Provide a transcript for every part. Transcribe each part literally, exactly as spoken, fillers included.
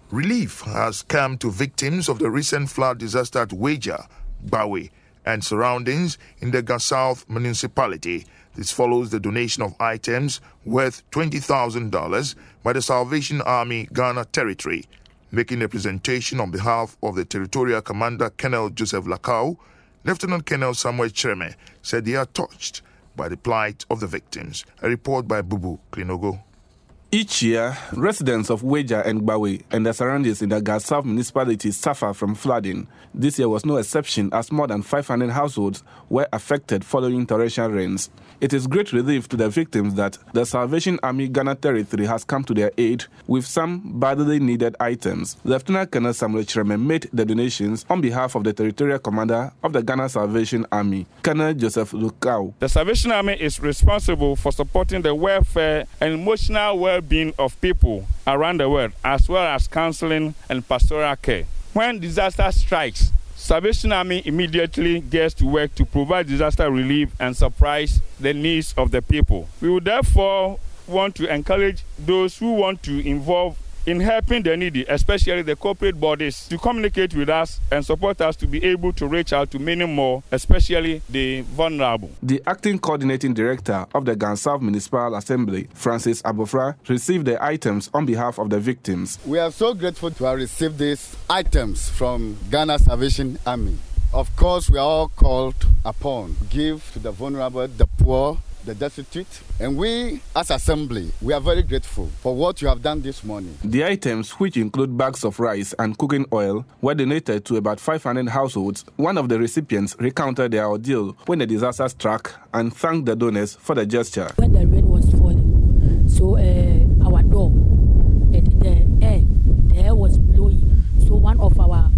Relief has come to victims of the recent flood disaster at Weija, Bawe, and surroundings in the Gassouth municipality. This follows the donation of items worth twenty thousand dollars by the Salvation Army Ghana Territory. Making a presentation on behalf of the Territorial Commander Colonel Joseph Lakau, Lieutenant Colonel Samuel Chereme said they are touched by the plight of the victims. A report by Bubu Klinogo. Each year, residents of Weija and Bawe and the surroundings in the Gassouth municipality suffer from flooding. This year was no exception, as more than five hundred households were affected following torrential rains. It is great relief to the victims that the Salvation Army Ghana Territory has come to their aid with some badly needed items. Lieutenant Colonel Samuel Chereme made the donations on behalf of the Territorial Commander of the Ghana Salvation Army, Colonel Joseph Lakau. The Salvation Army is responsible for supporting the welfare and emotional well-being of people around the world, as well as counseling and pastoral care. When disaster strikes, Salvation Army immediately gets to work to provide disaster relief and surprise the needs of the people. We would therefore want to encourage those who want to involve in helping the needy, especially the corporate bodies, to communicate with us and support us to be able to reach out to many more, especially the vulnerable. The acting coordinating director of the Gassouth Municipal Assembly, Francis Abofra, received the items on behalf of the victims. We are so grateful to have received these items from Ghana Salvation Army. Of course, we are all called upon to give to the vulnerable, the poor, the destitute, and we as Assembly, we are very grateful for what you have done this morning. The items, which include bags of rice and cooking oil, were donated to about five hundred households. One of the recipients recounted their ordeal when the disaster struck and thanked the donors for the gesture. When the rain was falling, so uh, our door, uh, the air, the air was blowing, so one of our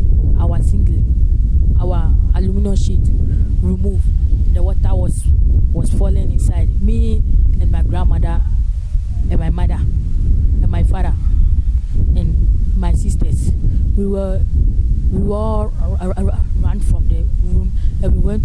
our single, our aluminum sheet removed. The water was was falling inside. Me and my grandmother and my mother and my father and my sisters, we were we all ran from the room and we went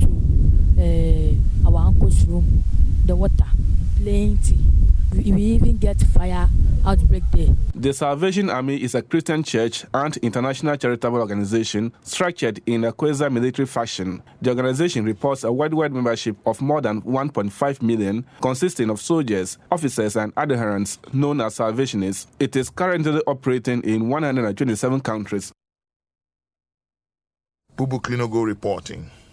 to uh, our uncle's room. The water plenty. We, we even get fire outbreak there. The Salvation Army is a Christian church and international charitable organization structured in a quasi-military fashion. The organization reports a worldwide membership of more than one point five million, consisting of soldiers, officers, and adherents known as Salvationists. It is currently operating in one hundred twenty-seven countries. Bubu Klinogo reporting.